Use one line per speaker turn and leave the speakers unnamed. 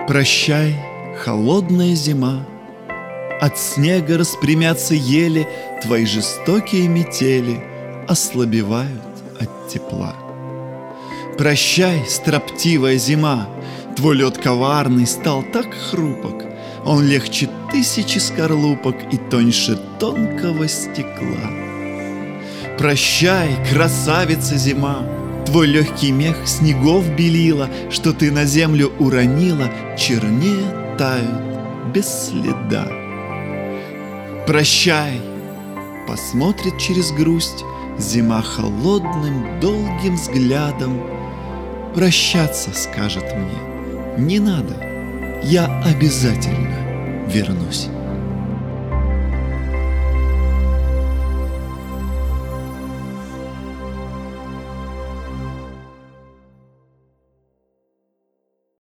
Прощай, холодная зима, от снега распрямятся ели, твои жестокие метели ослабевают от тепла. Прощай, строптивая зима, твой лед коварный стал так хрупок, он легче тысячи скорлупок и тоньше тонкого стекла. Прощай, красавица зима, твой легкий мех снегов белила, что ты на землю уронила, чернее тают без следа. Прощай, посмотрит через грусть зима холодным долгим взглядом. Прощаться скажет мне не надо, я обязательно вернусь.